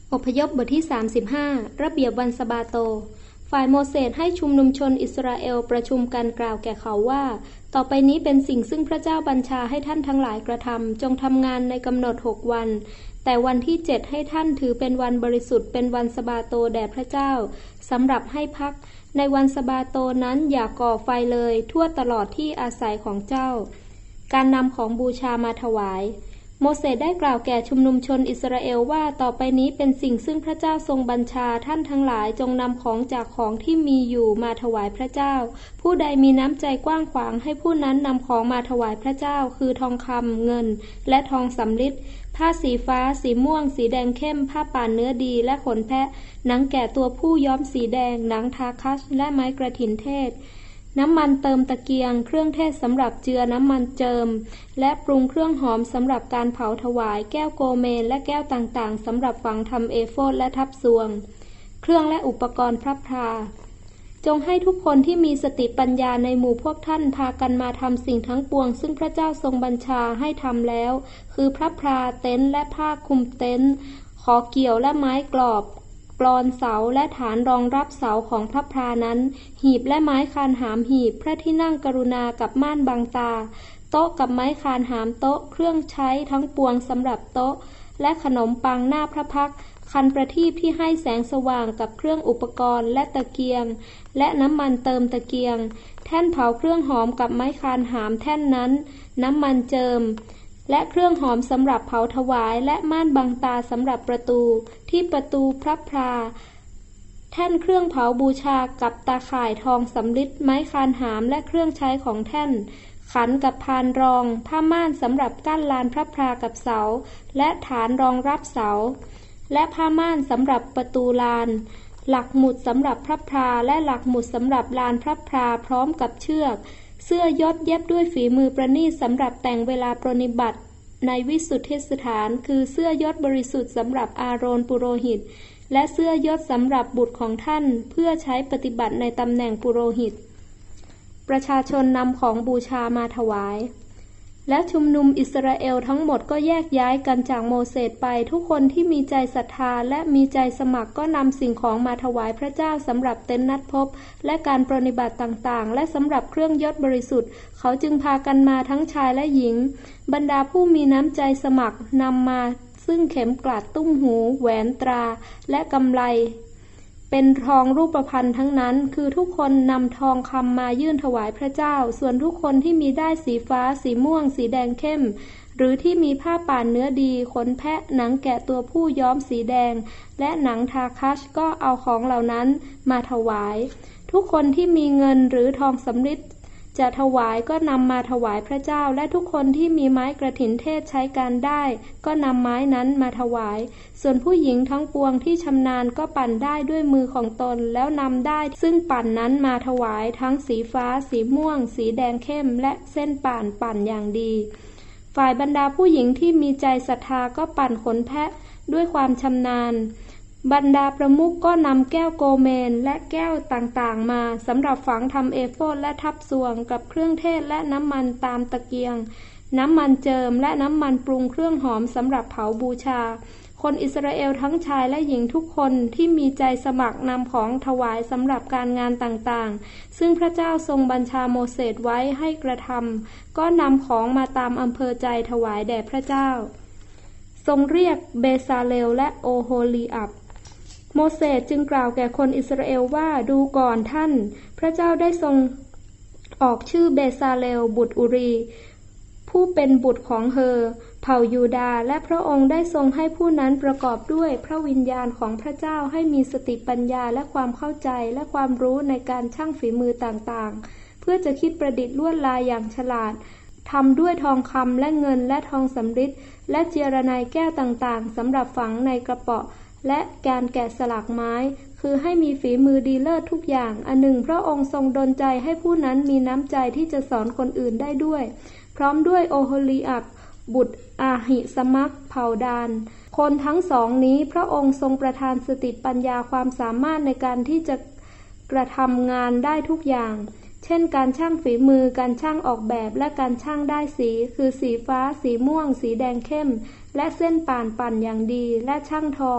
อพยพบทที่35ระเบียบวันสะบาโตฝ่ายโมเสสให้ชุมนุมชนอิสราเอลประชุมกันกล่าวแก่เขาว่าต่อไปนี้เป็นสิ่งซึ่งพระเจ้าบัญชาให้ท่านทั้งหลายกระทำจงทำงานในกำหนด6 วันแต่วันที่7ให้ท่านถือเป็นวันบริสุทธิ์เป็นวันสะบาโตแด่พระเจ้าสำหรับให้พักในวันสะบาโตนั้นอย่าก่อไฟเลยทั่วตลอดที่อาศัยของเจ้าการนำของบูชามาถวายโมเสสได้กล่าวแก่ชุมนุมชนอิสราเอลว่าต่อไปนี้เป็นสิ่งซึ่งพระเจ้าทรงบัญชาท่านทั้งหลายจงนำของจากของที่มีอยู่มาถวายพระเจ้าผู้ใดมีน้ำใจกว้างขวางให้ผู้นั้นนำของมาถวายพระเจ้าคือทองคำเงินและทองสำริดผ้าสีฟ้าสีม่วงสีแดงเข้มผ้าป่านเนื้อดีและขนแพะหนังแกะตัวผู้ย้อมสีแดงหนังทาคัชและไม้กระถินเทศน้ำมันเติมตะเกียงเครื่องเทศสำหรับเจือน้ำมันเจิมและปรุงเครื่องหอมสำหรับการเผาถวายแก้วโกเมนและแก้วต่างๆสำหรับฝังทำเอโฟดและทับซวงเครื่องและอุปกรณ์พระพราจงให้ทุกคนที่มีสติปัญญาในหมู่พวกท่านพากันมาทำสิ่งทั้งปวงซึ่งพระเจ้าทรงบัญชาให้ทำแล้วคือพระพราเต็นท์และผ้าคลุมเต็นท์ขอเกี่ยวและไม้กรอบกลอนเสาและฐานรองรับเสาของพระพรานั้นหีบและไม้คานหามหีบพระที่นั่งกรุณากับม่านบังตาโต๊ะกับไม้คานหามโต๊ะเครื่องใช้ทั้งปวงสำหรับโต๊ะและขนมปังหน้าพระพักตร์คันประทีปที่ให้แสงสว่างกับเครื่องอุปกรณ์และตะเกียงและน้ำมันเติมตะเกียงแท่นเผาเครื่องหอมกับไม้คานหามแท่นนั้นน้ำมันเจิมและเครื่องหอมสำหรับเผาถวายและม่านบังตาสำหรับประตูที่ประตูพระพราแท่นเครื่องเผาบูชากับตาข่ายทองสำริดไม้คานหามและเครื่องใช้ของแท่นขันกับพานรองผ้าม่านสำหรับกั้นลานพระพรากับเสาและฐานรองรับเสาและผ้าม่านสำหรับประตูลานหลักหมุดสำหรับพระพราและหลักหมุดสำหรับลานพระพราพร้อมกับเชือกเสื้อยศเย็บด้วยฝีมือประณีตสำหรับแต่งเวลาปรนิบัติในวิสุทธิสถานคือเสื้อยศบริสุทธิ์สำหรับอาโรนปุโรหิตและเสื้อยศสำหรับบุตรของท่านเพื่อใช้ปฏิบัติในตำแหน่งปุโรหิตประชาชนนำของบูชามาถวายและชุมนุมอิสราเอลทั้งหมดก็แยกย้ายกันจากโมเสสไปทุกคนที่มีใจศรัทธาและมีใจสมัครก็นำสิ่งของมาถวายพระเจ้าสำหรับเต็นท์นัดพบและการปรนนิบัติต่างๆและสำหรับเครื่องยศบริสุทธิ์เขาจึงพากันมาทั้งชายและหญิงบรรดาผู้มีน้ำใจสมัครนำมาซึ่งเข็มกลัดตุ้มหูแหวนตราและกำไลเป็นทองรูปพรรณทั้งนั้นคือทุกคนนำทองคำมายื่นถวายพระเจ้าส่วนทุกคนที่มีด้ายสีฟ้าสีม่วงสีแดงเข้มหรือที่มีผ้าป่านเนื้อดีขนแพะหนังแกะตัวผู้ย้อมสีแดงและหนังทาคัชก็เอาของเหล่านั้นมาถวายทุกคนที่มีเงินหรือทองสำริดจะถวายก็นำมาถวายพระเจ้าและทุกคนที่มีไม้กระถินเทศใช้การได้ก็นำไม้นั้นมาถวายส่วนผู้หญิงทั้งปวงที่ชำนาญก็ปั่นได้ด้วยมือของตนแล้วนำได้ซึ่งปั่นนั้นมาถวายทั้งสีฟ้าสีม่วงสีแดงเข้มและเส้นปั่นอย่างดีฝ่ายบรรดาผู้หญิงที่มีใจศรัทธาก็ปั่นขนแพะด้วยความชำนาญบรรดาประมุขก็นำแก้วโกเมนและแก้วต่างๆมาสำหรับฝังทำเอโฟดและทับซวงกับเครื่องเทศและน้ำมันตามตะเกียงน้ำมันเจิมและน้ำมันปรุงเครื่องหอมสำหรับเผาบูชาคนอิสราเอลทั้งชายและหญิงทุกคนที่มีใจสมัครนำของถวายสำหรับการงานต่างๆซึ่งพระเจ้าทรงบัญชาโมเสสไว้ให้กระทำก็นำของมาตามอำเภอใจถวายแด่พระเจ้าทรงเรียกเบซาเลลและโอโฮลีอับโมเสสจึงกล่าวแก่คนอิสราเอลว่าดูก่อนท่านพระเจ้าได้ทรงออกชื่อเบซาเลลบุตรอุรีผู้เป็นบุตรของเฮอเผ่ายูดาห์และพระองค์ได้ทรงให้ผู้นั้นประกอบด้วยพระวิญญาณของพระเจ้าให้มีสติปัญญาและความเข้าใจและความรู้ในการชั่งฝีมือต่างๆเพื่อจะคิดประดิษฐ์ลวดลายอย่างฉลาดทำด้วยทองคำและเงินและทองสำริดและเจรไนแก้วต่างๆสำหรับฝังในกระเป๋าและการแกะสลักไม้คือให้มีฝีมือดีเลิศทุกอย่างอันหนึ่งพระองค์ทรงดลใจให้ผู้นั้นมีน้ำใจที่จะสอนคนอื่นได้ด้วยพร้อมด้วยโอโฮลีอับบุตรอาหิสมัคเผ่าดานคนทั้งสองนี้พระองค์ทรงประทานสติปัญญาความสามารถในการที่จะกระทำงานได้ทุกอย่างเช่นการช่างฝีมือการช่างออกแบบและการช่างได้สีคือสีฟ้าสีม่วงสีแดงเข้มและเส้นปั่นอย่างดีและช่างทอ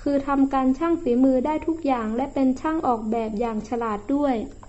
คือทำการช่างฝีมือได้ทุกอย่างและเป็นช่างออกแบบอย่างฉลาดด้วย